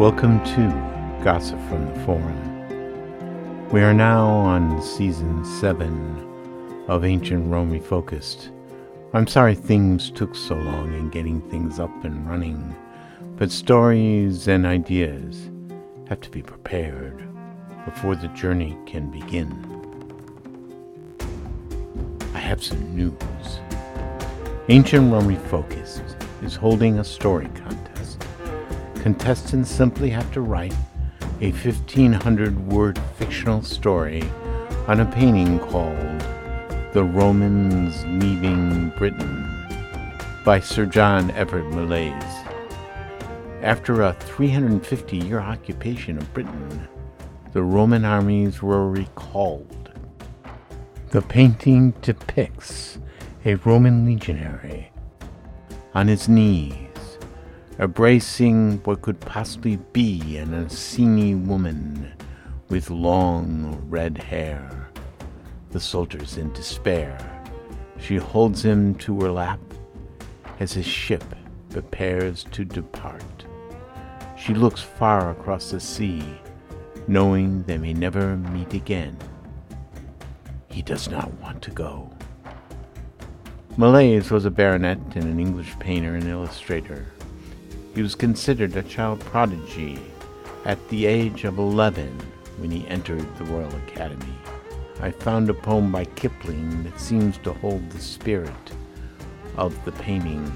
Welcome to Gossip from the Forum. We are now on Season 7 of Ancient Rome Refocused. I'm sorry things took so long in getting things up and running, but stories and ideas have to be prepared before the journey can begin. I have some news. Ancient Rome Refocused is holding a story contest. Contestants simply have to write a 1,500-word fictional story on a painting called The Romans Leaving Britain by Sir John Everett Millais. After a 350-year occupation of Britain, the Roman armies were recalled. The painting depicts a Roman legionary on his knees, embracing what could possibly be an Iceni woman with long red hair. The soldier's in despair. She holds him to her lap as his ship prepares to depart. She looks far across the sea, knowing they may never meet again. He does not want to go. Millais was a baronet and an English painter and illustrator. He was considered a child prodigy at the age of 11 when he entered the Royal Academy. I found a poem by Kipling that seems to hold the spirit of the painting.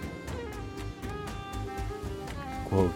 Quote,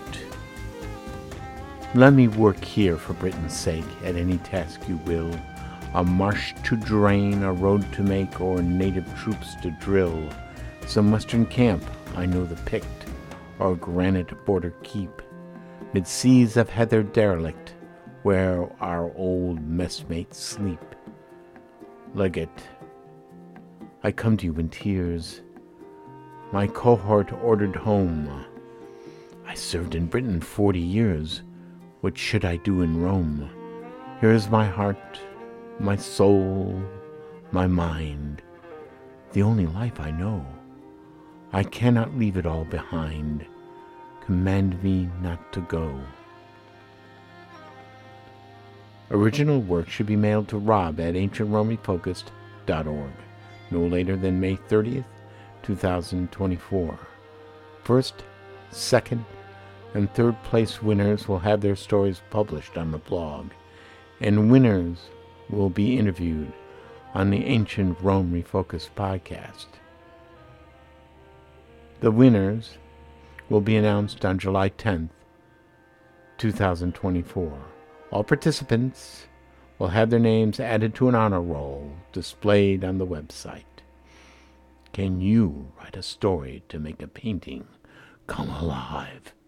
"Let me work here for Britain's sake, at any task you will, a marsh to drain, a road to make, or native troops to drill. Some western camp, I know the picked, or granite border keep, mid seas of heather derelict, where our old messmates sleep. Legate, I come to you in tears, my cohort ordered home. I served in Britain 40 years, what should I do in Rome? Here is my heart, my soul, my mind, the only life I know. I cannot leave it all behind. Command me not to go." Original work should be mailed to Rob at ancientromefocused.org no later than May 30th, 2024. First, second, and third place winners will have their stories published on the blog, and winners will be interviewed on the Ancient Rome Refocused podcast. The winners will be announced on July 10th, 2024. All participants will have their names added to an honor roll displayed on the website. Can you write a story to make a painting come alive?